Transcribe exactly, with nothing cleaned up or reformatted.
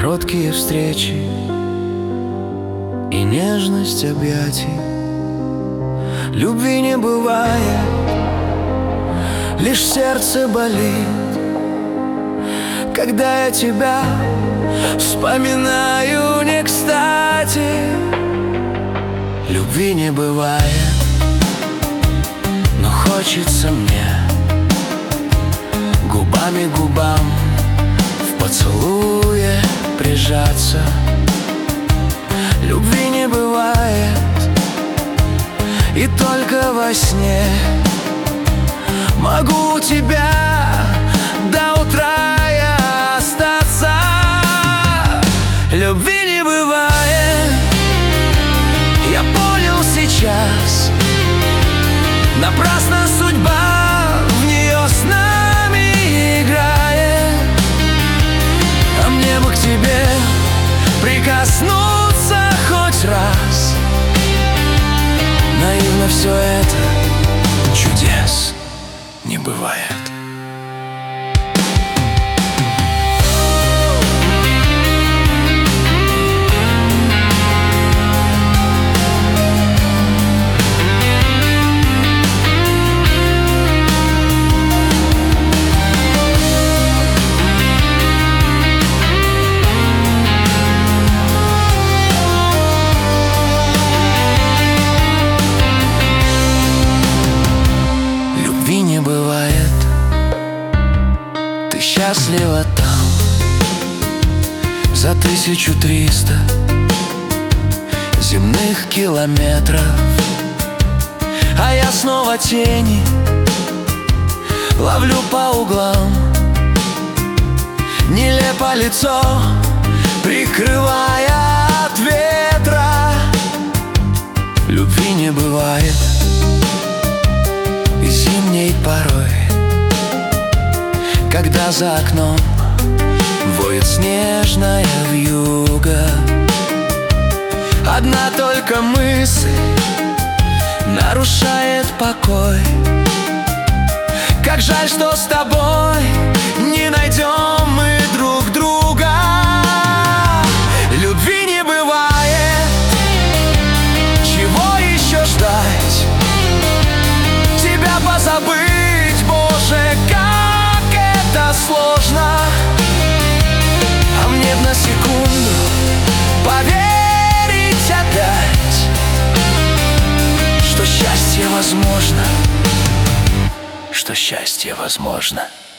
короткие встречи и нежность объятий. Любви не бывает, лишь сердце болит, когда я тебя вспоминаю не кстати. Любви не бывает, но хочется мне губами к губам в поцелуе прижаться. Любви не бывает, и только во сне могу у тебя до утра я остаться. Любви не бывает, я понял сейчас. Напрасно судьба в нее с нами играет. А мне бы к тебе прикоснуться хоть раз. Наивно все это, чудес не бывает. Не бывает, ты счастлива там за тысячу триста земных километров, а я снова тени ловлю по углам, нелепо лицо прикрывая от ветра. Любви не бывает зимней порой, когда за окном воет снежная вьюга. Одна только мысль нарушает покой. Как жаль, что с тобой не найдем мы друг друга. Любви не бывает, чего еще ждать? Тебя позабыть, Боже, как это сложно. А мне б на секунду поверить опять, что счастье возможно, что счастье возможно.